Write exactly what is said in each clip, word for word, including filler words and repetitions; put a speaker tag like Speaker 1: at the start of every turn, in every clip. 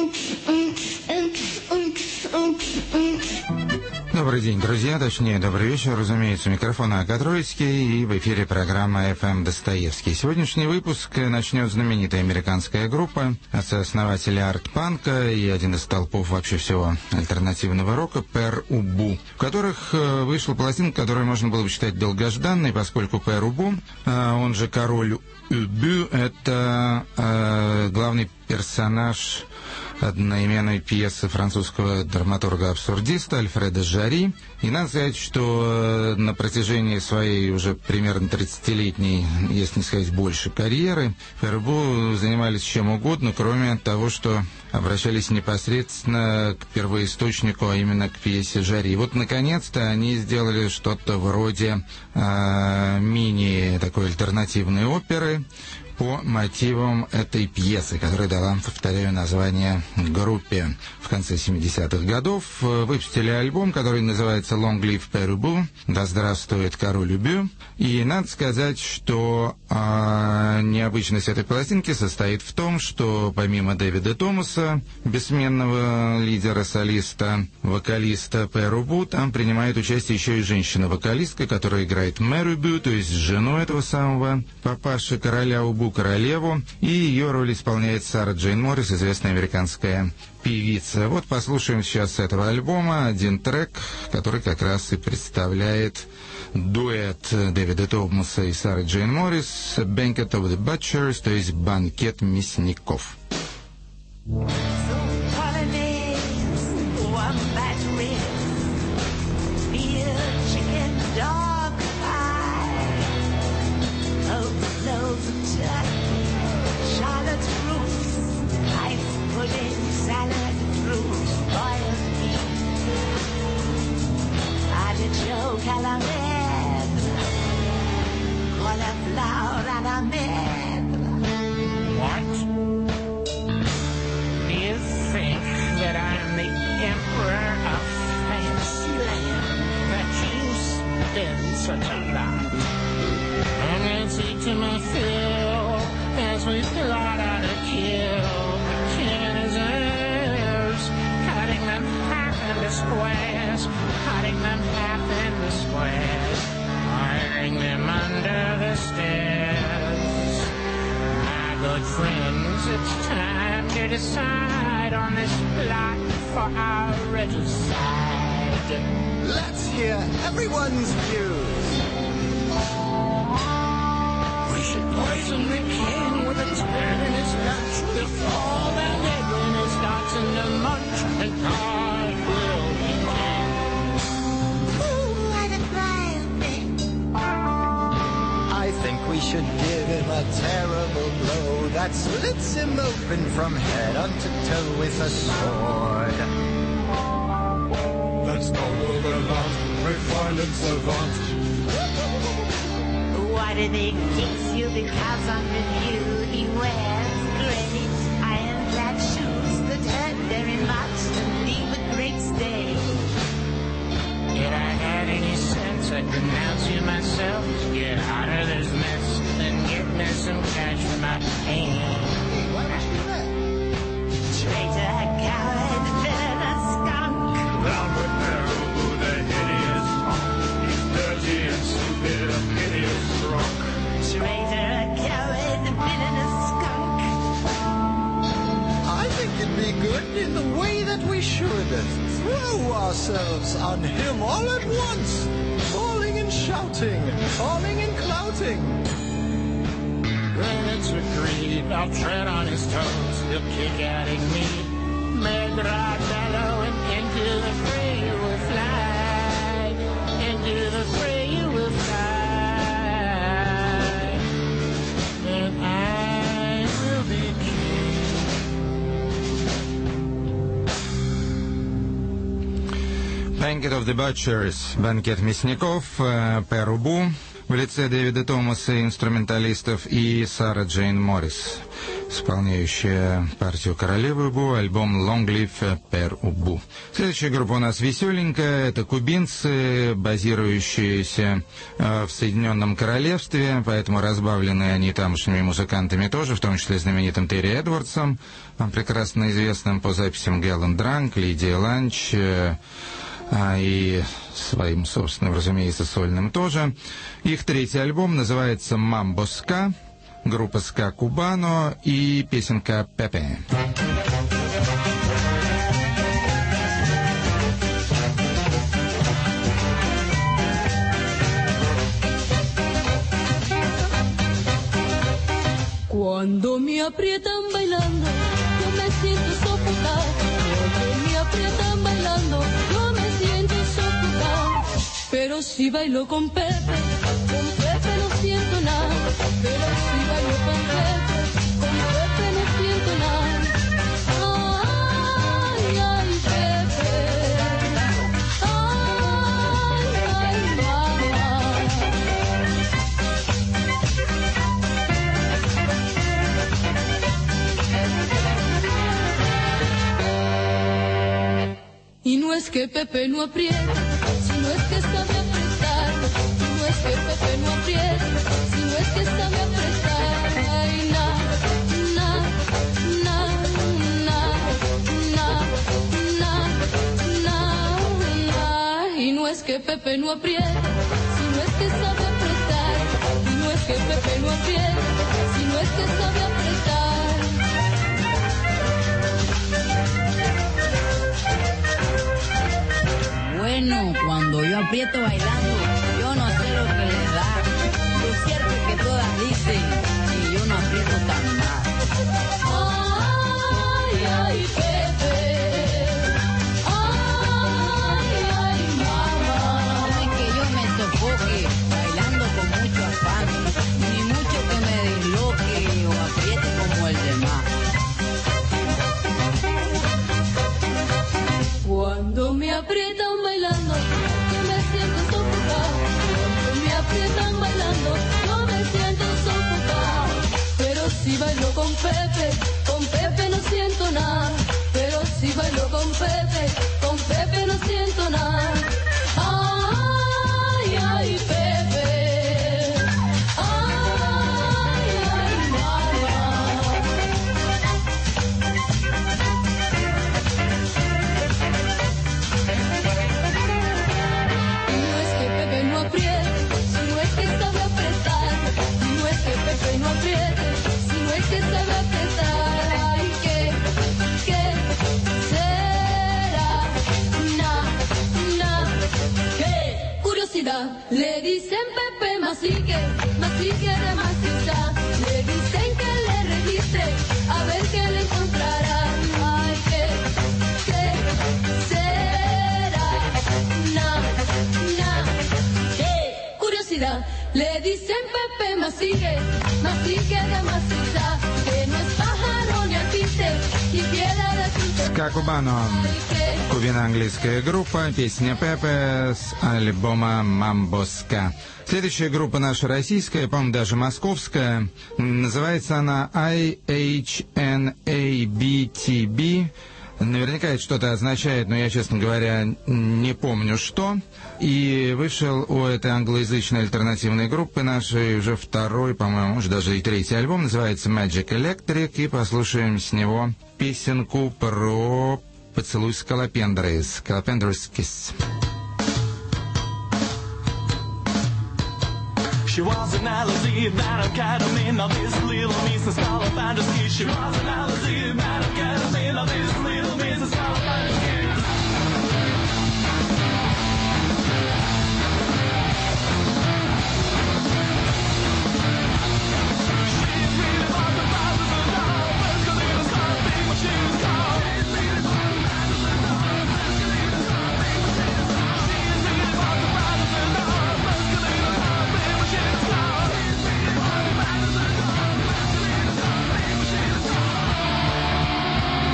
Speaker 1: Добрый день, друзья, точнее, добрый вечер, разумеется, у микрофона Агат Троицкий, и в эфире программа эф эм Достоевский. Сегодняшний выпуск начнет знаменитая американская группа, отцы-основатели арт-панка и один из столпов вообще всего альтернативного рока, Пэр Убу, в которых вышла пластинка, которую можно было бы считать долгожданной, поскольку Пэр Убу, он же король Убу, это э, главный персонаж одноименной пьесы французского драматурга-абсурдиста Альфреда Жарри. И надо сказать, что на протяжении своей уже примерно тридцатилетней, если не сказать больше, карьеры, Пэр Убу занимались чем угодно, кроме того, что обращались непосредственно к первоисточнику, а именно к пьесе Жарри. И вот, наконец-то, они сделали что-то вроде э, мини такой альтернативной оперы по мотивам этой пьесы, которая дала, повторяю, название группе. В конце семидесятых годов выпустили альбом, который называется «Long Live Père Ubu», «Да здравствует король Убу». И надо сказать, что а, необычность этой пластинки состоит в том, что помимо Дэвида Томаса, бессменного лидера-солиста, вокалиста Пэр Убу, там принимает участие еще и женщина-вокалистка, которая играет Мэр Убу, то есть жену этого самого папаши короля Убу, королеву, и ее роль исполняет Сара Джейн Моррис, известная американская певица. Вот послушаем сейчас с этого альбома один трек, который как раз и представляет дуэт Дэвида Томаса и Сары Джейн Моррис, «Banquet of the Butchers», то есть «Банкет мясников».
Speaker 2: What? Do you think that I'm the emperor of Fantasyland, that you spend such a lot? I'm gonna take to my fill as we plot out a kill the cannons, cutting them half into squares, cutting them half into squares, firing them under the stairs. My good friends, it's time to decide on this plot for our regicide.
Speaker 3: Let's hear everyone's views.
Speaker 2: We should poison the king with a turn in his lunch before the headwind starts in the munch, and God will be king.
Speaker 4: Ooh, what a wild thing.
Speaker 3: I think we should give him a terrible blow that slits him open from head unto toe with a sword.
Speaker 5: Let's nobble the lot, refined savant.
Speaker 4: Why do they kiss you? Because on review he wears great iron-clad shoes that hurt very much and leave a great stain.
Speaker 2: If I had any sense, I'd denounce you myself. Get out of this mess and get me some cash for my pain.
Speaker 3: Why don't you do that?
Speaker 4: Traitor, coward, villain, a skunk.
Speaker 5: Down with Père Ubu, the hideous punk. He's dirty and stupid, a hideous drunk.
Speaker 4: Traitor, a coward, villain, a skunk.
Speaker 3: I think it'd be good in the way that we should throw ourselves on him all at once, falling and shouting, falling and clouting.
Speaker 2: Well, it's agreed, I'll tread on his toes, he'll kick at me. Medradello, and into the fray you will fly, into the fray you will fly, and I will be king.
Speaker 1: «Banquet of the Butchers», «Банкет мясников», Пэр Убу в лице Дэвида Томаса, инструменталистов, и Сара Джейн Моррис. исполняющая партию королевы Убу, альбом «Long Live Per Ubu». Следующая группа у нас веселенькая, это кубинцы, базирующиеся э, в Соединенном Королевстве, поэтому разбавлены они тамошними музыкантами тоже, в том числе знаменитым Терри Эдвардсом, вам прекрасно известным по записям Гэллен Дранк, Лидия Ланч, э, э, и своим собственным, разумеется, сольным тоже. Их третий альбом называется «Мамбо Ска», группа «Ска Кубано» и песенка «Пепе».
Speaker 6: Cuando me aprietan bailando, yo me siento sofocar. Cuando me aprietan bailando, yo me siento sofocar. Pero si bailo con Pepe, con Pepe no siento nada. Pero si bailo con Pepe, con Pepe no siento nada. Ay, ay, Pepe. Ay, ay, mamá. Y no es que Pepe no apriete, sino es que sabe apretar. Y no es que Pepe no apriete, sino es que sabe apretar. Ay, na, na, na, na, na, na, na. Y no es que Pepe no apriete, sino es que sabe apretar. Y no es que Pepe no apriete, sino es que sabe apretar.
Speaker 7: Bueno, cuando yo aprieto bailando, yo no sé lo que les da. Lo cierto es que todas dicen que yo no aprieto tan mal.
Speaker 6: Ay, ay, Pepe. Ay, ay, mamá.
Speaker 7: No es que yo me sofoque bailando con mucho afán, ni mucho que me disloque o apriete como el demás.
Speaker 6: Cuando me aprietan bailando, yo me siento sofocado. Cuando me aprietan bailando, yo me siento sofocado. Pero si bailo con Pepe, con Pepe no siento nada. Pero si bailo con Pepe, con Pepe no siento nada. Ay, ay, Pepe. Ay, ay, mamá. No es que Pepe no apriete, sino es que sabe apretar. No es que Pepe no apriete, sino es que sabe apretar. Ay, ¿qué, qué será? Na, na, qué curiosidad. Le dicen Pepe Masique, Masique de maciza. Le dicen que le registre, a ver qué le encontrará. Ay, ¿qué, qué será? Na, na, qué curiosidad. Le dicen Pepe Masique, Masique de maciza. Que no es pájaro ni alpiste, y piedra de su
Speaker 1: «Ска Кубано». Кубино-английская группа, песня «Пепе» с альбома «Мамбо Ска». Следующая группа наша российская, по-моему, даже московская. Называется она ай эйч эн эй би ти би. Наверняка это что-то означает, но я, честно говоря, не помню что. И вышел у этой англоязычной альтернативной группы нашей уже второй, по-моему, может даже и третий альбом. Называется Magic Electric. И послушаем с него песенку про поцелуй Скалопендры. Скалопендр's Kiss.
Speaker 5: She was an Alizé, that academy, now this little Missus Scalafandraski. She was an Alizé, that academy, now this little Missus Scalafandraski. She's really about the thousands of dollars, first Galena started big when she was called. She's really about the thousands of dollars, first Galena started big when she was called. She's really about the thousands of dollars, first Galena started big when she was called. She's really about the thousands of dollars, first Galena started big when she was called.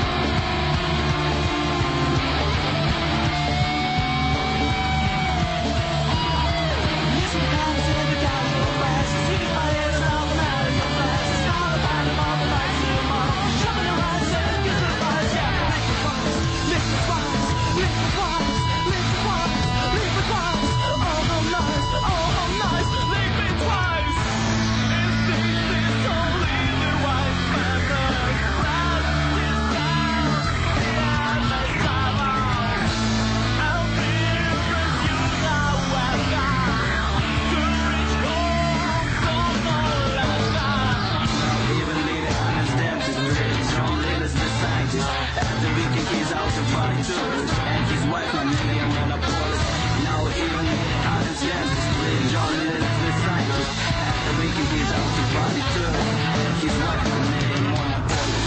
Speaker 8: tours. And his wife, my nigga, I'm on a police. Now even out of dance, playing John Lennon the cycle. After making his out to body tour. And his wife, my nigga, I'm on a police.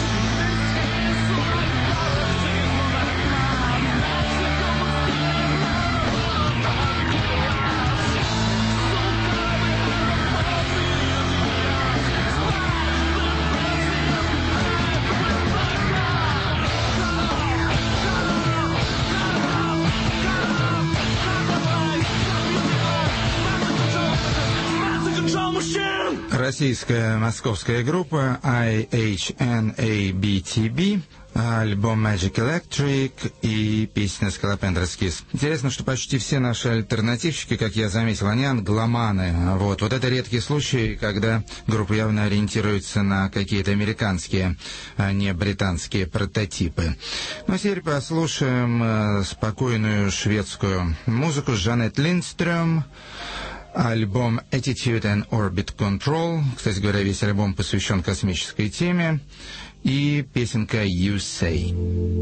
Speaker 1: Российская московская группа I H N A B T B, альбом Magic Electric и песня Scolopendrous Kiss. Интересно, что почти все наши альтернативщики, как я заметил, они англоманы. Вот, вот это редкий случай, когда группа явно ориентируется на какие-то американские, а не британские прототипы. Ну а теперь послушаем э, спокойную шведскую музыку. Жанет Линдстрöm. Альбом Attitude and Orbit Control. Кстати говоря, весь альбом посвящен космической теме. И песенка You Say.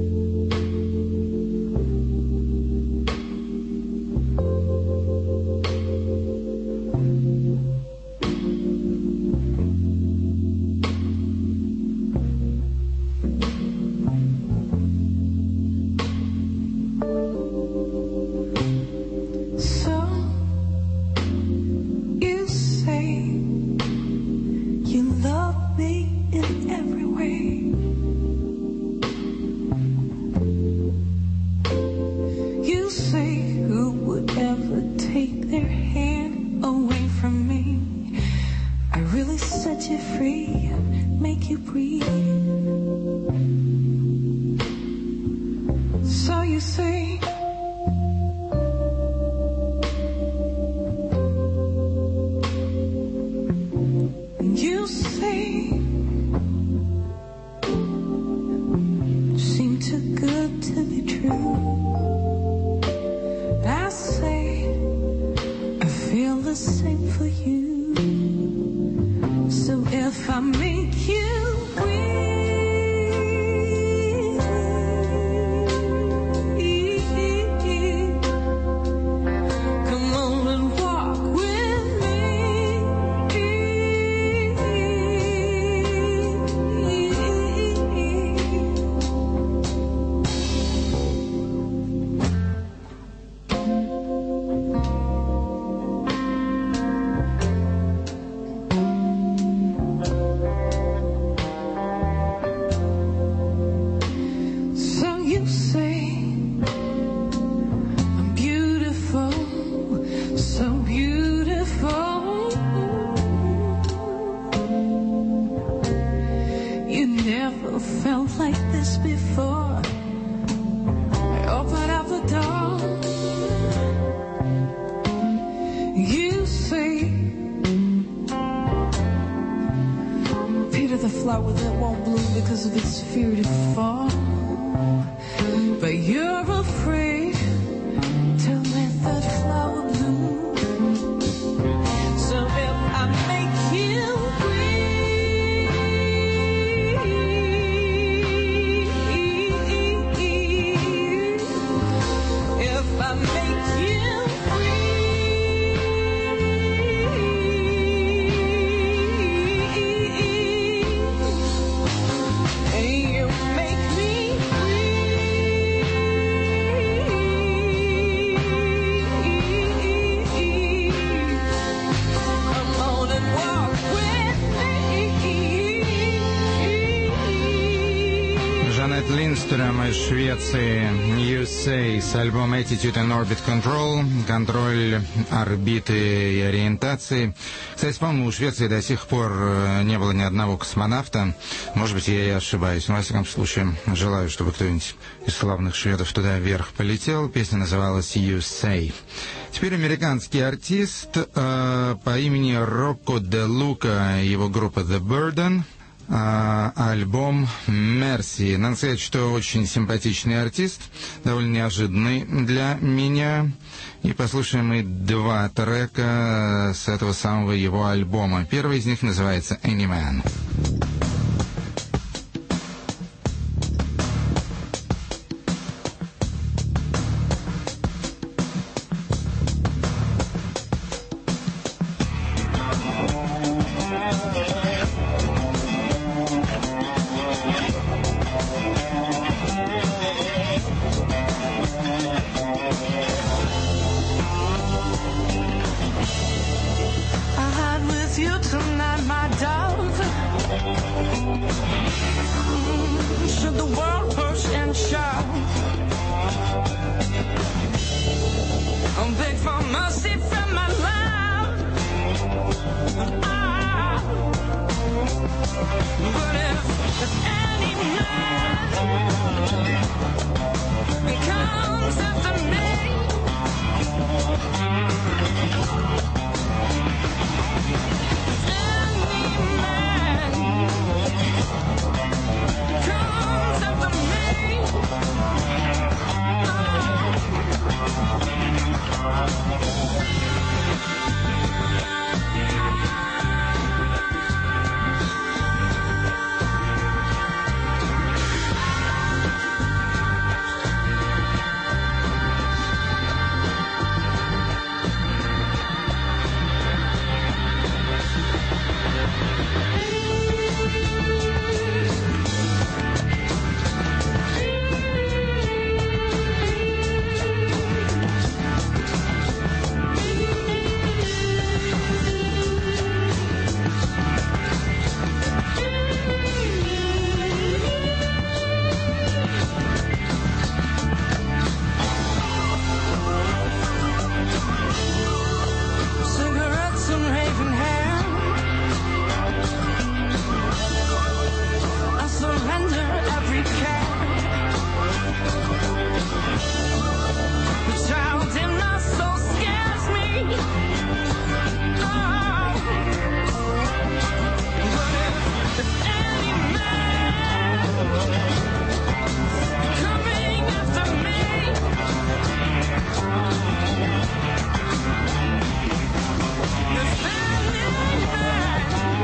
Speaker 1: Из Швеции You Say с альбома Attitude and Orbit Control, контроль орбиты и ориентации. Кстати, по-моему, у Швеции до сих пор не было ни одного космонавта. Может быть, я и ошибаюсь. Но, во всяком случае, желаю, чтобы кто-нибудь из славных шведов туда вверх полетел. Песня называлась You Say. Теперь американский артист э, по имени Рокко де Лука, его группа The Burden. А, альбом Mercy. Надо сказать, что очень симпатичный артист, довольно неожиданный для меня. И послушаем мы два трека с этого самого его альбома. Первый из них называется Any Man.
Speaker 5: mercy from my love. Ah, but if, if any man comes after me, if any man comes after me, cigarettes and raven hair, I surrender every care. The child in my soul scares me. Oh, but if, if any man coming after me, if any man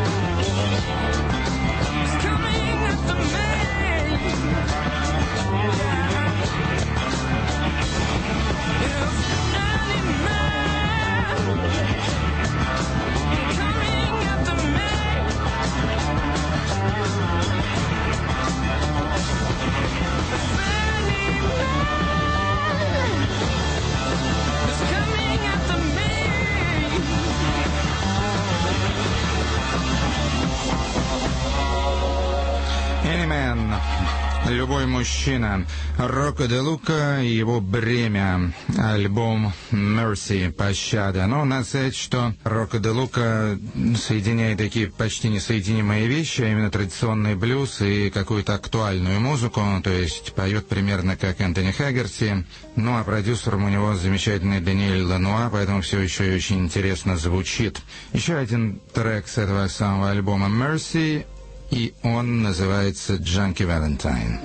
Speaker 5: is coming after me, if any man coming after me, if any man is coming after me.
Speaker 1: Энимен, любой мужчина. Рока де Лука и его бремя. Альбом Mercy, пощада. Но надо сказать, что Рока де Лука соединяет такие почти несоединимые вещи, а именно традиционный блюз и какую-то актуальную музыку, то есть поет примерно как Энтони Хаггерти. Ну а продюсером у него замечательный Даниэль Лануа, поэтому все еще и очень интересно звучит. Еще один трек с этого самого альбома Mercy, и он называется Junkie Valentine.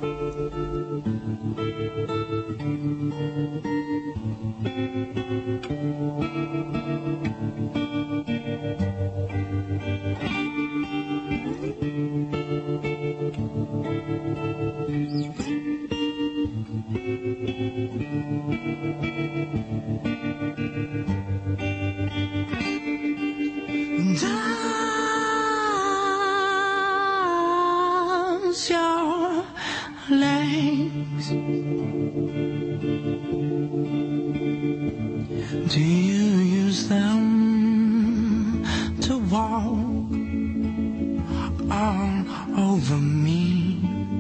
Speaker 5: Does your legs, do you use them to walk all over me?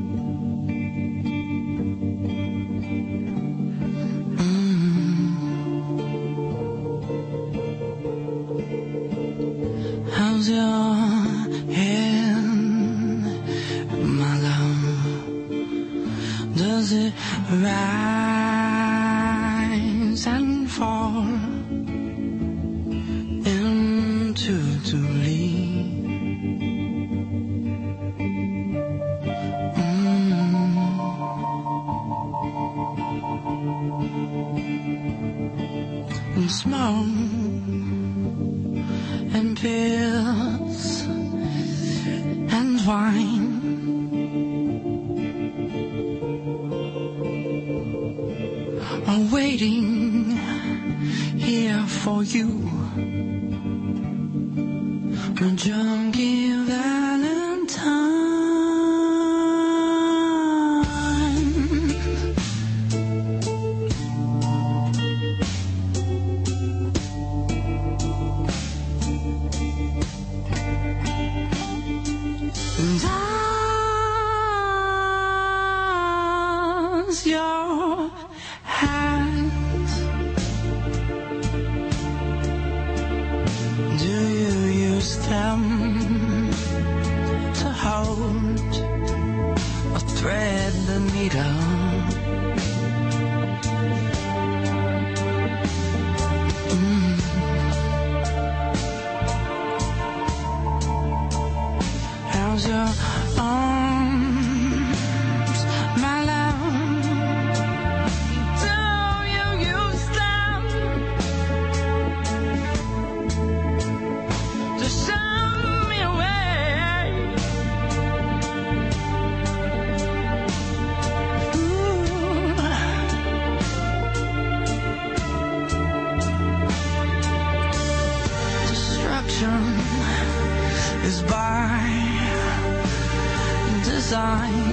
Speaker 5: How's your head, my love? Does it rise and fall into Tuli? And smoke and pills and wine, are waiting here for you, a junkie Valentine. Does your hand
Speaker 8: thread the needle. Mm. How's your arms, my love? Do you use them to send me away? Ooh. Destruction is by design.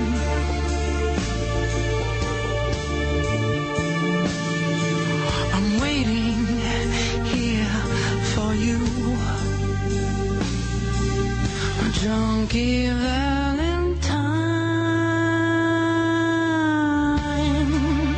Speaker 8: I'm waiting here for you, Junkie Valentine.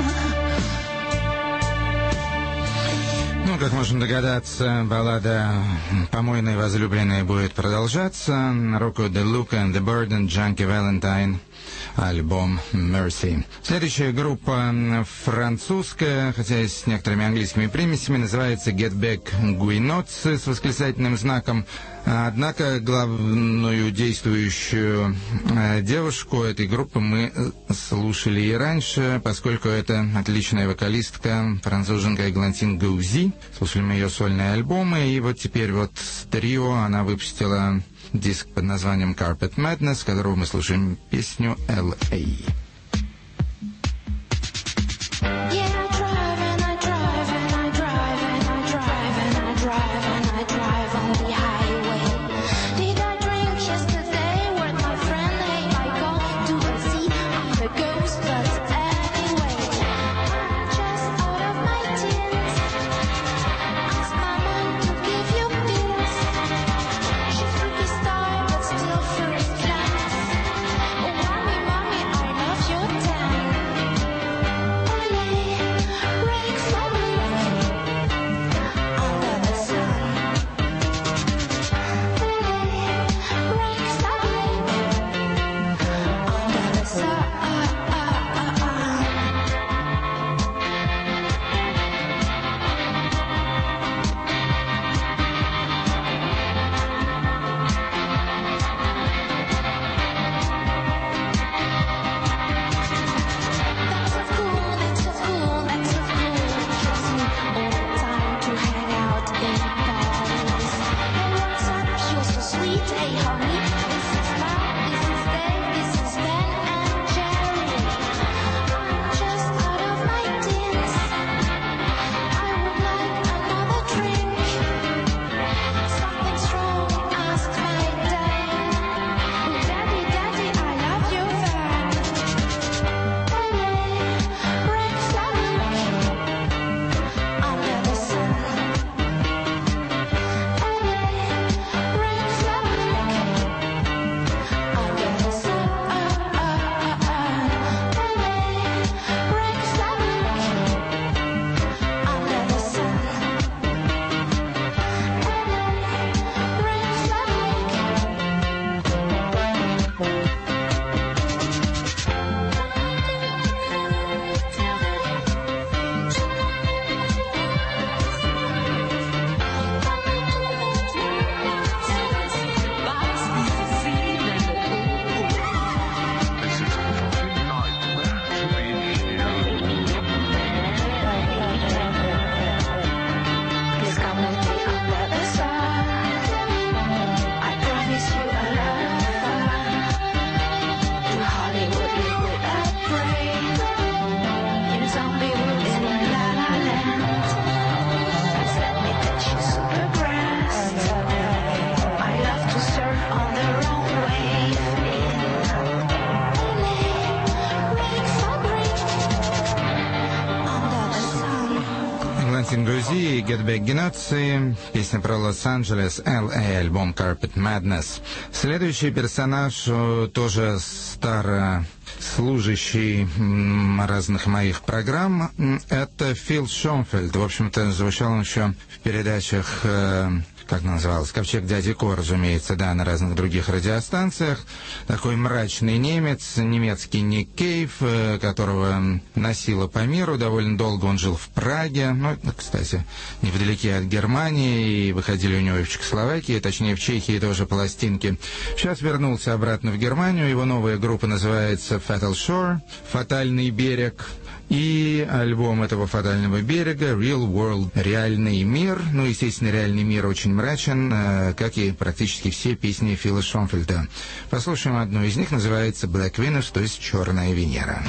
Speaker 1: Ну, как можно догадаться, баллада «Помойной возлюбленной» будет продолжаться. Rocco De Luca and the Burden, Junkie Valentine, альбом Mercy. Следующая группа французская, хотя и с некоторыми английскими примесями, называется Get Back Guinots с восклицательным знаком. Однако главную действующую э, девушку этой группы мы слушали и раньше, поскольку это отличная вокалистка, француженка Эглантин Гаузи. Слушали мы ее сольные альбомы, и вот теперь вот с трио она выпустила диск под названием Carpet Madness, с которого мы слушаем песню эл эй. Гаузи и Get Back Guinots, песня про Лос-Анджелес, эл эй, альбом Carpet Madness. Следующий персонаж тоже старо служащий разных моих программ, это Фил Шонфельд. В общем-то, звучал он еще в передачах, как называлось, «Ковчег дяди Ко», разумеется, да, на разных других радиостанциях. Такой мрачный немец, немецкий Ник Кейв, которого носило по миру. Довольно долго он жил в Праге, ну, кстати, невдалеке от Германии, и выходили у него и в Чехословакии, точнее, в Чехии тоже пластинки. Сейчас вернулся обратно в Германию. Его новая группа называется Fatal Shore, «Фатальный берег». И альбом этого «Фатального берега» «Real World», «Реальный мир». Ну, естественно, «Реальный мир» очень мрачен, как и практически все песни Фила Шонфельда. Послушаем одну из них, называется «Black Venus», то есть «Черная Венера».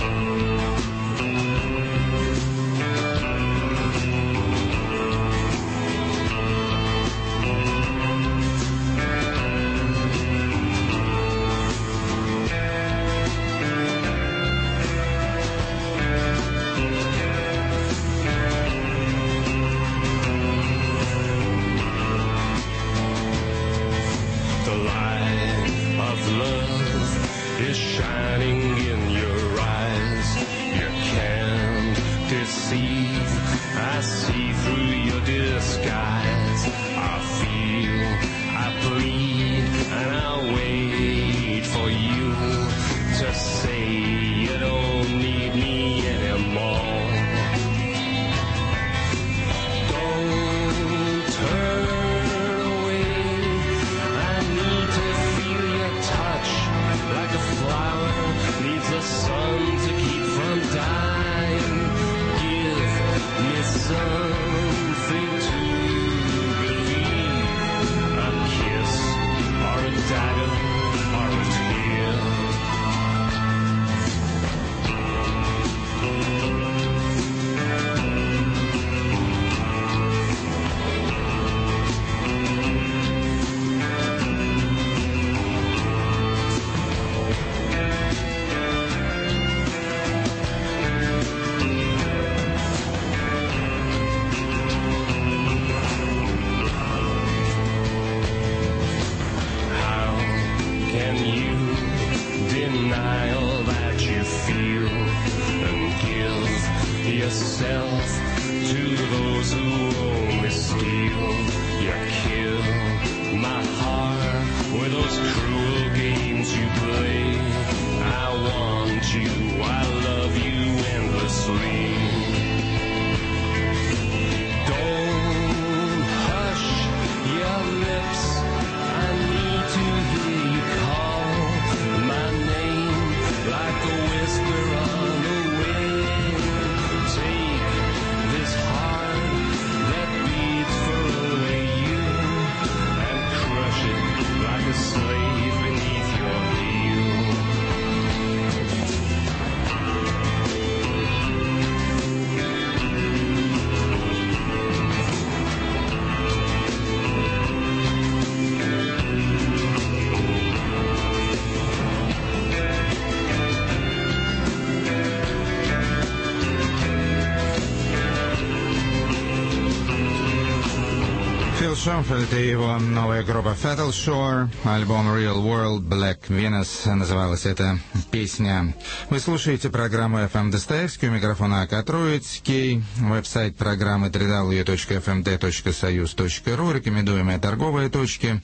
Speaker 1: Шонфельд и его новая группа Fatal Shore, альбом Real World, Black Venus, называлась эта песня. Вы слушаете программу эф эм Достоевский, у микрофона АК Троицкий, веб-сайт программы дабл ю дабл ю дабл ю точка эф эм дэ точка союз точка ру, рекомендуемые торговые точки,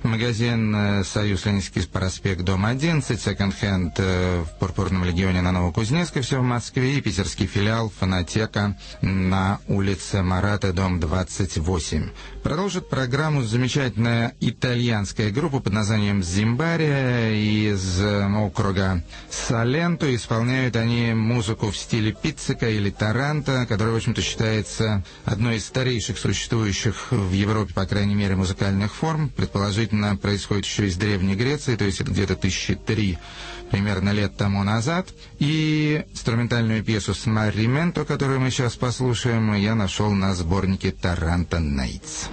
Speaker 1: магазин «Союз», Ленинский проспект, дом одиннадцать, секонд-хенд в Пурпурном Легионе на Новокузнецкой, все в Москве, и питерский филиал «Фонотека» на улице Марата, дом двадцать восемь. Продолжит программу замечательная итальянская группа под названием «Зимбария» из округа Саленто. Исполняют они музыку в стиле пиццика или таранта, которая, в общем-то, считается одной из старейших существующих в Европе, по крайней мере, музыкальных форм. Предположительно, происходит еще из Древней Греции, то есть это где-то тысячи три примерно лет тому назад. И инструментальную пьесу «Смаррименто», которую мы сейчас послушаем, я нашел на сборнике «Таранта Найтс».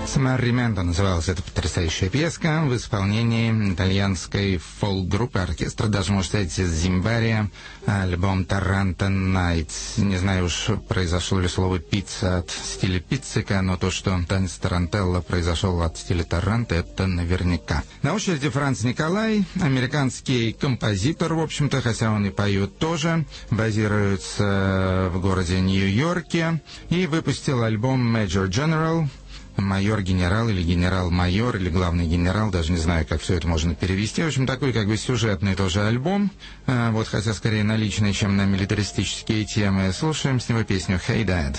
Speaker 1: «Смарримento» называлась эта потрясающая пьеска в исполнении итальянской фолк-группы, оркестра, даже, можно сказать, из Зимбария, альбом «Таранто Найтс». Не знаю уж, произошло ли слово «пицца» от стиля пиццика, но то, что танец тарантелло произошел от стиля таранто, это наверняка. На очереди Франц Николай, американский композитор, в общем-то, хотя он и поет тоже, базируется в городе Нью-Йорке и выпустил альбом «Major General», майор-генерал или генерал-майор или главный генерал, даже не знаю, как все это можно перевести. В общем, такой как бы сюжетный тоже альбом, а, вот, хотя скорее на личные, чем на милитаристические темы. Слушаем с него песню «Hey Dad».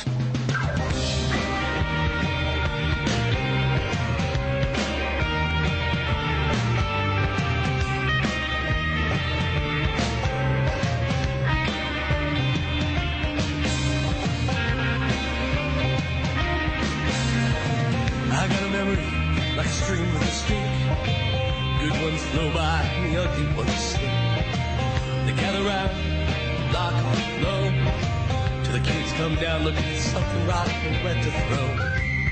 Speaker 5: Flow by and the ugly ones sleep. They gather round, lock on low, till the kids come down looking for something rotten and wet to throw.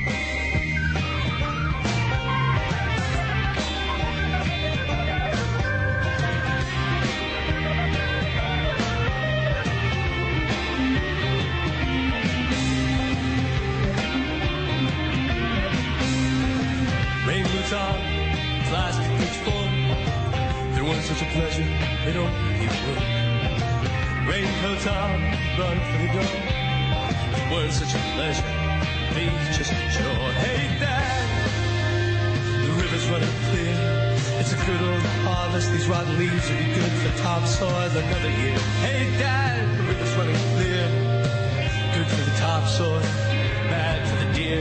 Speaker 5: Rain boots on, flies to pitch form. There was such a pleasure, they don't need work. Raincoats on, run for the door. It was such a pleasure, they just enjoy. Hey Dad, the river's running clear. It's a good old harvest, these rotten leaves will be good for topsoil another year. Hey Dad, the river's running clear. Good for the topsoil, bad for the deer.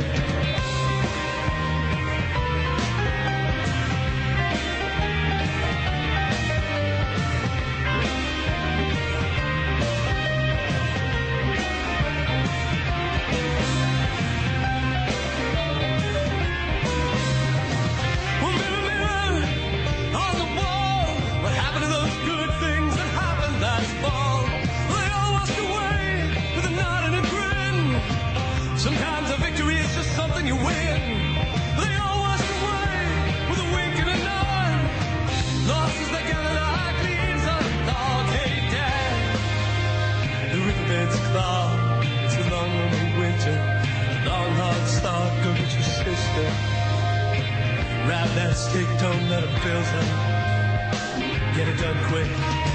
Speaker 5: Sometimes a victory is just something you win. They all washed away with a wink and a nod. Losses they gather like leaves on a log. Hey Dad, the riverbed's clogged. It's a long, lonely winter. A long, hard slog. Go get your sister. Wrap that stick, don't let it build up. Get it done quick.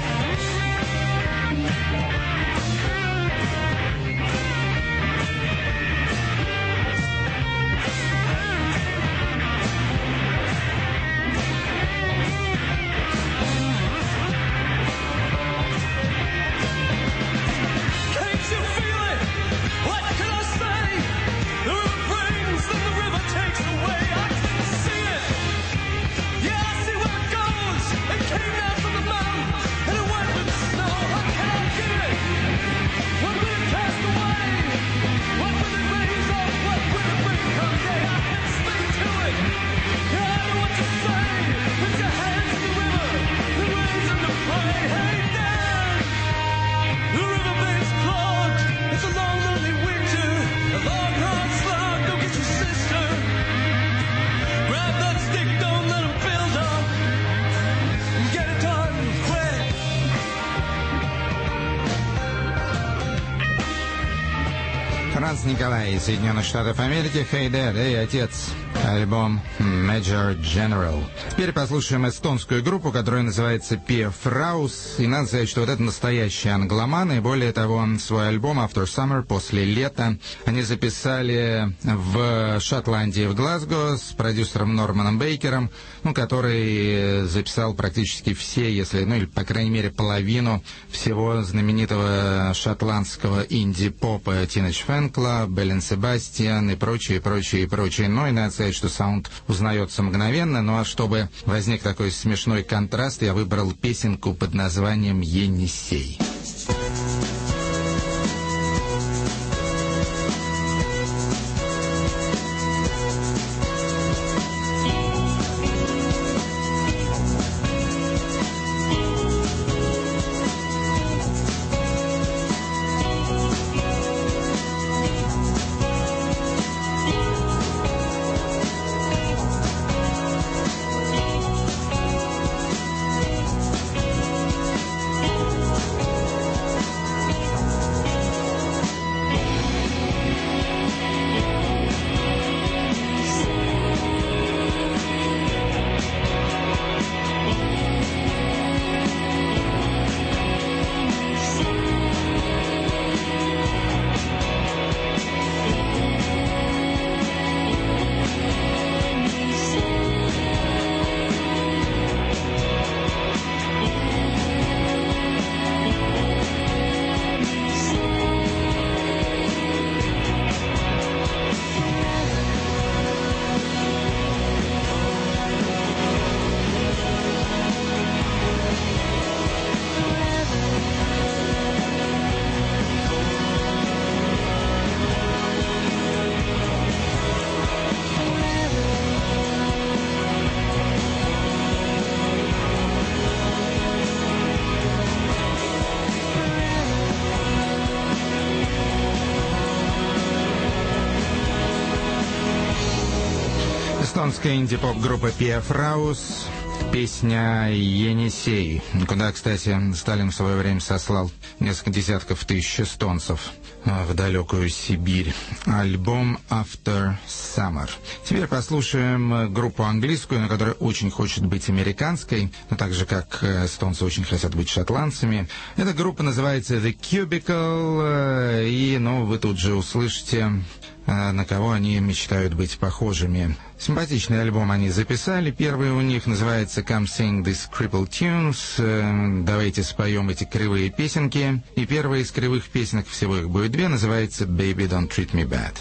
Speaker 1: Франц Николай из Соединенных Штатов Америки, «Hey Dad», «Эй, отец», альбом «Major General». Теперь послушаем эстонскую группу, которая называется «Пиа Фраус». И надо сказать, что вот это настоящие англоманы. И более того, свой альбом «After Summer», «После лета», они записали в Шотландии, в Глазго, с продюсером Норманом Бейкером, ну, который записал практически все, если, ну, или, по крайней мере, половину всего знаменитого шотландского инди-попа Teenage Fan Club, Беллин Себастьян и прочее, прочее, прочее. Ну, и надо сказать, что саунд узнается мгновенно. Ну, а чтобы возник такой смешной контраст, я выбрал песенку под названием «Енисей». эстонская инди-поп-группа Пиафраус. Песня «Енисей», куда, кстати, Сталин в свое время сослал несколько десятков тысяч эстонцев в далекую Сибирь. Альбом «After Summer». Теперь послушаем группу английскую, но которая очень хочет быть американской, но так же, как эстонцы очень хотят быть шотландцами. Эта группа называется The Cubicle, и, ну, вы тут же услышите, на кого они мечтают быть похожими. Симпатичный альбом они записали. Первый у них называется «Come Sing These Crippled Tunes». Давайте споем эти кривые песенки. И первая из кривых песенок, всего их будет две, называется «Baby, Don't Treat Me Bad».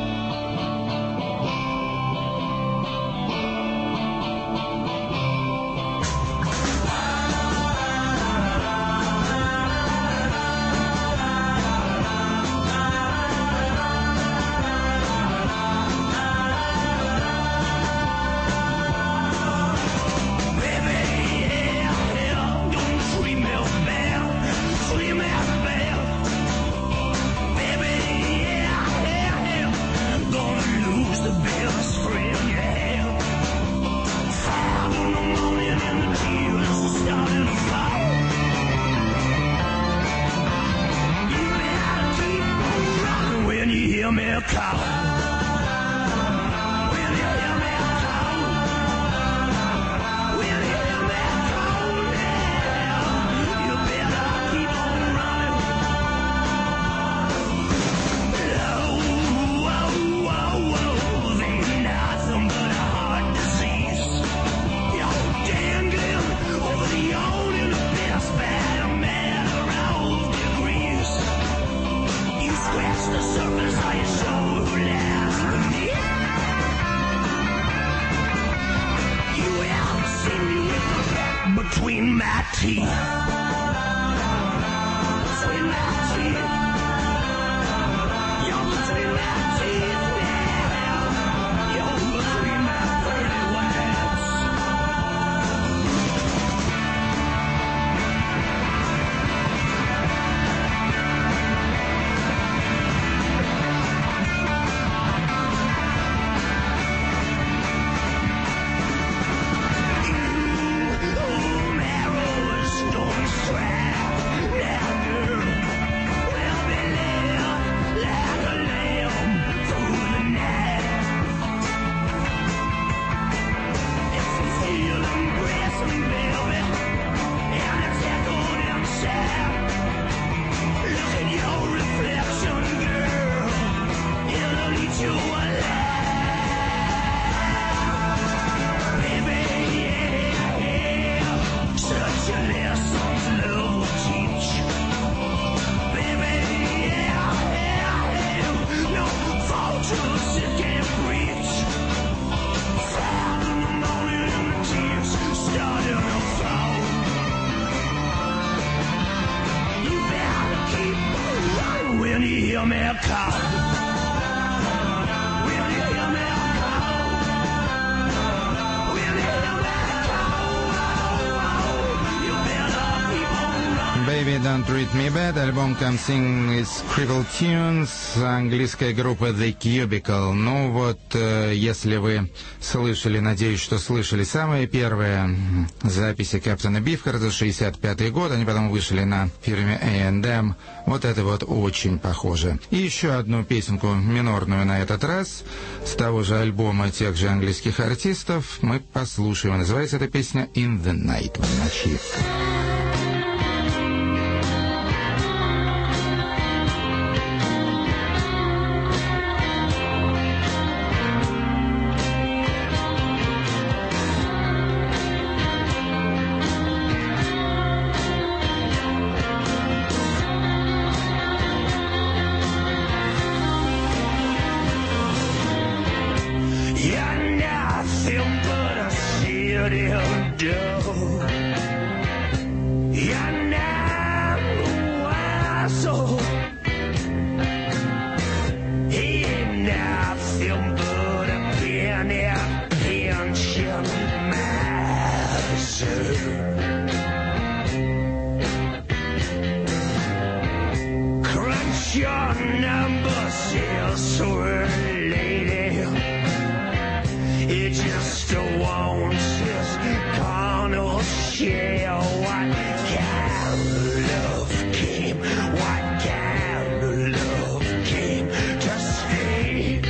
Speaker 5: Between my teeth, between my teeth, you're between my teeth now, you're between my pretty words.
Speaker 1: Baby, Don't Treat Me Bad, альбом «Come Sing These Crippled Tunes», английская группа The Cubicle. Ну вот, э, если вы слышали, надеюсь, что слышали самые первые записи Кэптона Бифхарда, шестьдесят пятый год, они потом вышли на фирме эй энд эм, вот это вот очень похоже. И еще одну песенку минорную на этот раз, с того же альбома тех же английских артистов, мы послушаем. Называется эта песня «In the Night», в ночи.
Speaker 5: Your number says so lady.
Speaker 9: they just won't just gonna share what kind of love came, what kind of love came to stay.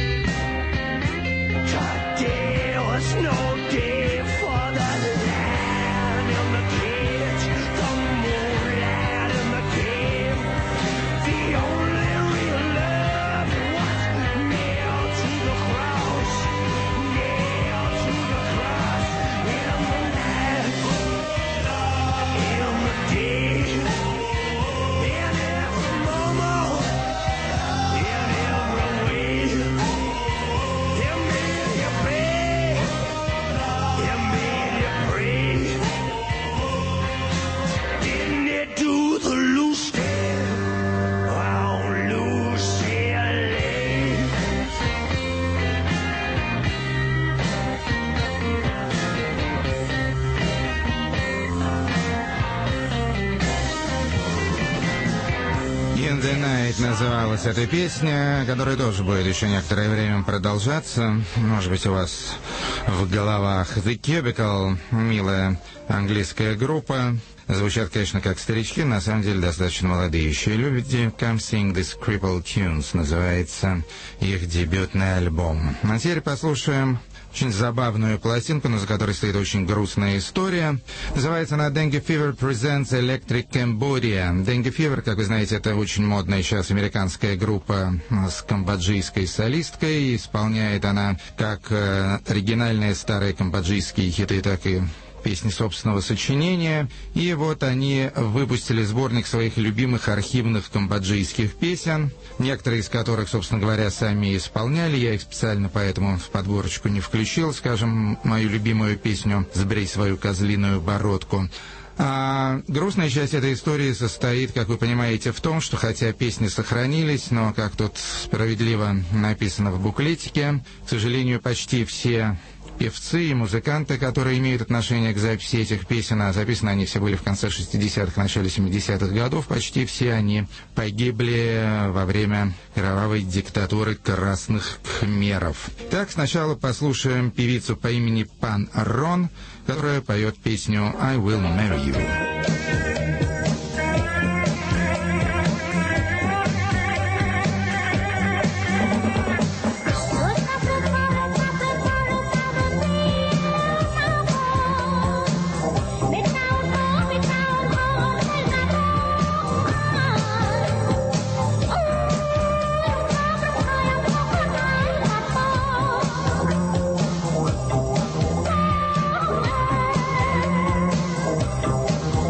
Speaker 9: Today was no day for the land in the cage, the moonlight in the cave. The only real love was nailed to the cross, nailed to the cross in the night, in the day, in every moment, in every way. It made you pay, it made you pray. Didn't it do the loose day on Lucy Lane?
Speaker 1: In the Night называлась эта песня, которая тоже будет еще некоторое время продолжаться. Может быть, у вас в головах The Cubicle, милая английская группа. Звучат, конечно, как старички, на самом деле достаточно молодые еще люди. Come Sing These Crippled Tunes называется их дебютный альбом. А теперь послушаем очень забавную пластинку, но за которой стоит очень грустная история. Называется она Dengue Fever Presents Electric Cambodia. Dengue Fever, как вы знаете, это очень модная сейчас американская группа с камбоджийской солисткой. Исполняет она как э, оригинальные старые камбоджийские хиты, так и песни собственного сочинения. И вот они выпустили сборник своих любимых архивных камбоджийских песен, некоторые из которых, собственно говоря, сами исполняли. Я их специально поэтому в подборочку не включил. Скажем, мою любимую песню «Сбрей свою козлиную бородку». А грустная часть этой истории состоит, как вы понимаете, в том, что хотя песни сохранились, но, как тут справедливо написано в буклетике, к сожалению, почти все певцы и музыканты, которые имеют отношение к записи этих песен, а записаны они все были в конце шестидесятых, начале семидесятых годов, почти все они погибли во время кровавой диктатуры красных кхмеров. Так, сначала послушаем певицу по имени Пан Рон, которая поет песню «I Will Marry You».
Speaker 10: Oh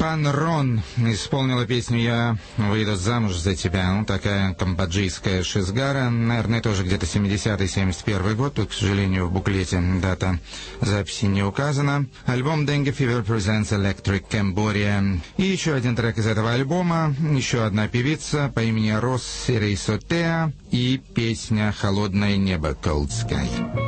Speaker 1: Пан Рон исполнила песню «Я выйду замуж за тебя». Ну, такая камбоджийская шизгара. Наверное, тоже где-то семидесятый семьдесят первый год. Тут, к сожалению, в буклете дата записи не указана. Альбом Dengue Fever Presents Electric Cambodia. И еще один трек из этого альбома. Еще одна певица по имени Рос Серейсотеа. И песня «Холодное небо» Cold Sky.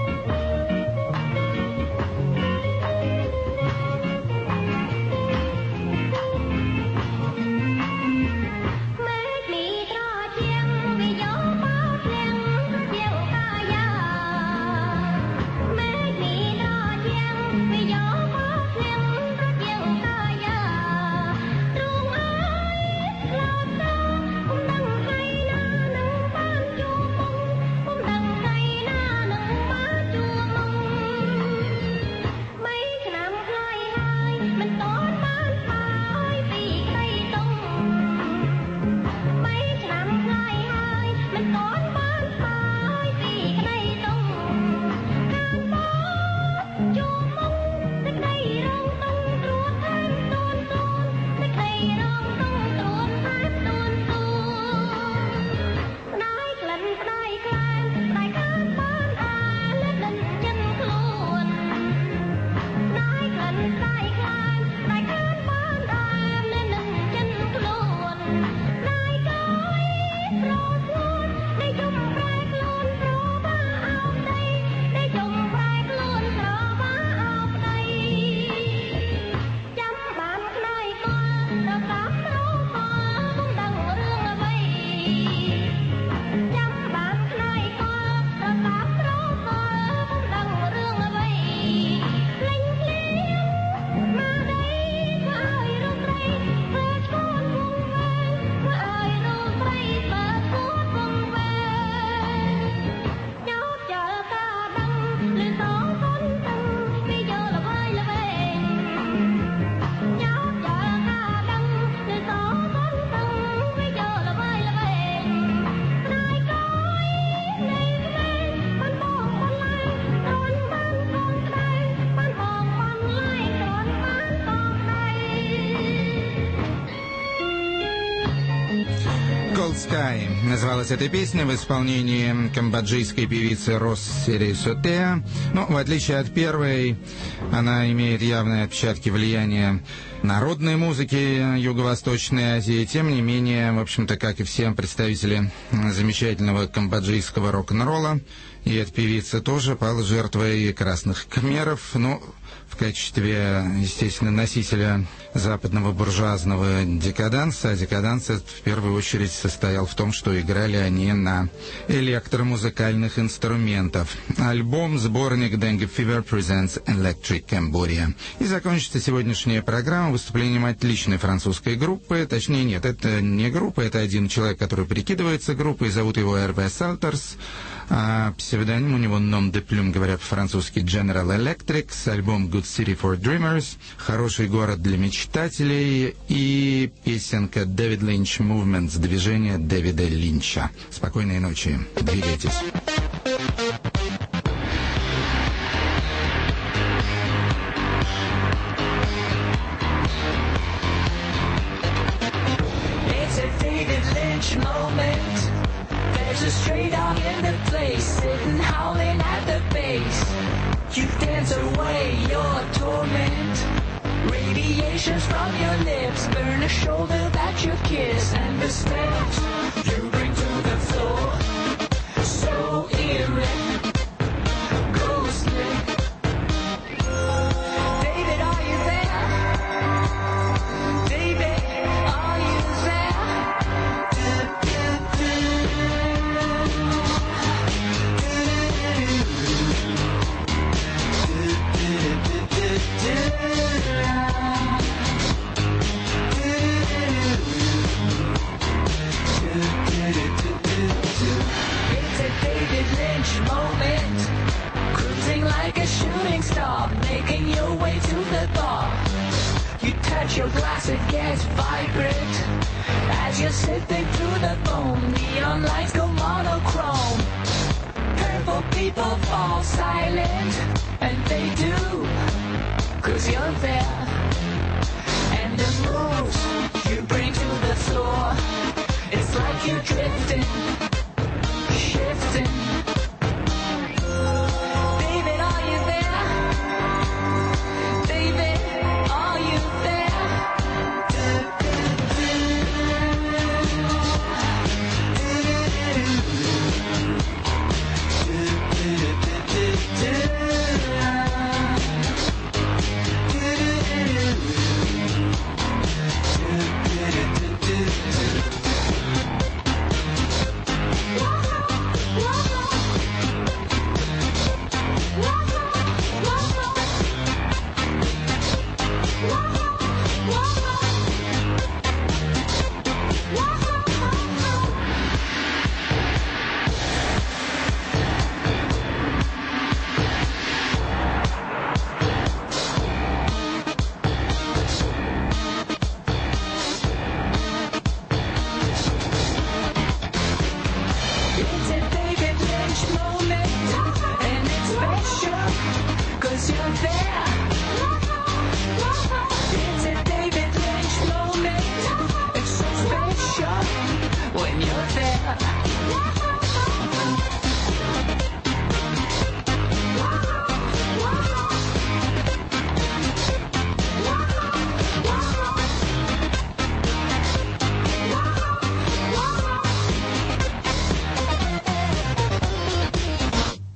Speaker 1: Sky называлась эта песня в исполнении камбоджийской певицы Рос Серейсотеа. Но, в отличие от первой, она имеет явные отпечатки влияния народной музыки Юго-Восточной Азии. Тем не менее, в общем-то, как и все представители замечательного камбоджийского рок-н-ролла, и эта певица тоже пала жертвой красных кхмеров, но в качестве, естественно, носителя западного буржуазного декаданса. А декаданс в первую очередь состоял в том, что играли они на электромузыкальных инструментах. Альбом, сборник Dengue Fever Presents Electric Cambodia. И закончится сегодняшняя программа выступлением отличной французской группы. Точнее, нет, это не группа, это один человек, который прикидывается группой. Зовут его Hervé Salters. А псевдоним у него Nom de Plume, говорят по-французски, General Electric, с альбом Good City for Dreamers, Хороший город для мечтателей и песенка David Lynch Movements, движение Дэвида Линча. Спокойной ночи, двигайтесь.
Speaker 10: It's a David Lynch moment. There's a stray dog in the place, sitting howling at the base. You dance away your torment. Radiations from your lips burn a shoulder that you kiss, and the steps you bring to the floor, so eerie, ghostly. David, are you there? David, are you there? It's a David Lynch moment, cruising like a shooting star, making your way to the bar. You touch your glass, it gets vibrant as you're sifting through the foam. Neon lights go monochrome. Purple people fall silent, and they do, 'cause you're there. And the moves you bring to the floor. It's like you're drifting